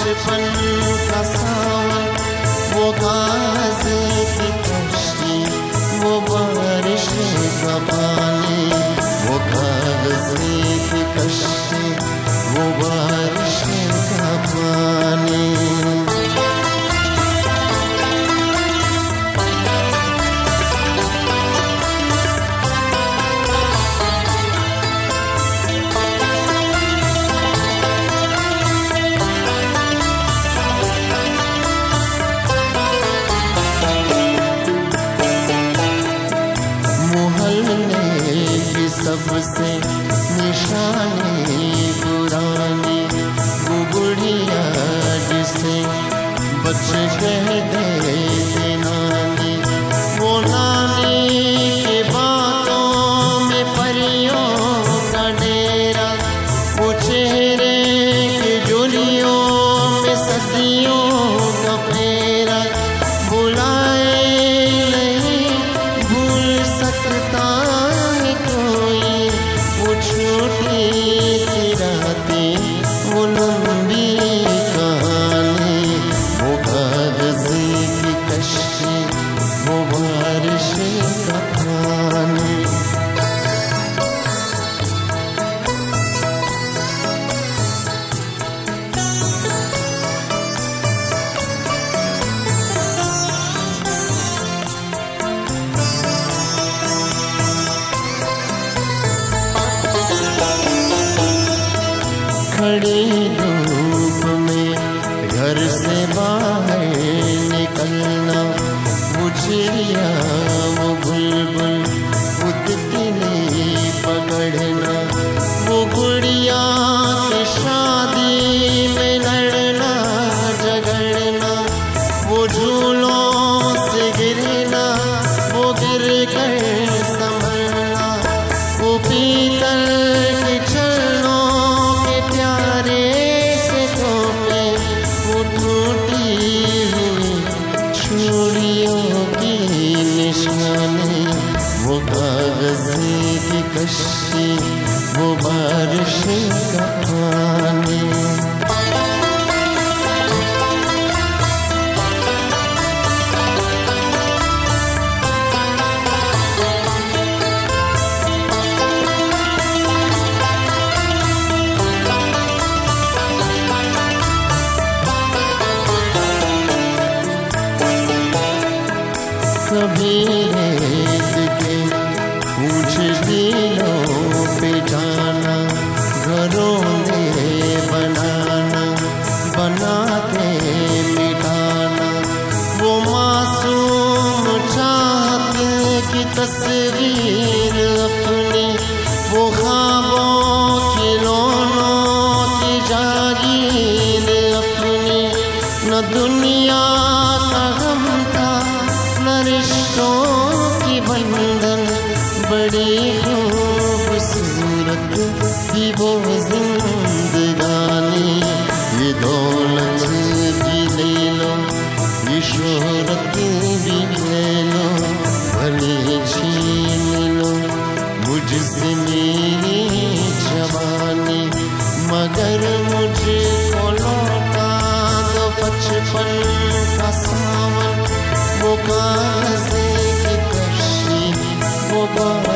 बचपन का सावन, वो कागज़ की कश्ती, वो बारिश का पानी, वो कागज़ की कश्ती, वो बारिश का पानी। सबसे निशानी पुरानी वो बुढ़िया जिसे बच कहते नानी, वो नानी के बातों में परियों का डेरा, वो चेहरे के जोलियों में सदियों का फेरा, बुलाए नहीं भूल सकता छोटी सी रातें, वो लंबी कहानी, वो कागज़ की कश्ती, वो बारिश का पानी। खड़ी धूप में घर से बाहर निकलना, वो चिड़िया वो बुलबुल वो तितली पकड़ना, वो गुड़िया की शादी में लड़ना झगड़ना, वो झूलों से गिरना, वो गिर कर संभलना, वो पीतल के छलनों प्यारे से तोपे, वो टूटी हुई चूड़ियों की निशानी, वो कागज़ की कश्ती, वो बारिश का पानी। कभी रेत के ऊंचे टीलों पे जाना, घरों में बनाना, बना के मिटाना, वो मासूम चाहत की तस्वीर अपनी, वो ख्वाबों की लोनों की जागीर अपनी, न दुनिया का गम था न रिश्तों की बंधन, बड़ी खूबसूरत थी वो जिंदगानी, ये दौलत भी ले लो, ये शोहरत भी ले लो, भले छीन लो मुझसे मेरी जवानी, मगर मुझको लौटा दो बचपन का सावन, वो कागज़ की कश्ती, वो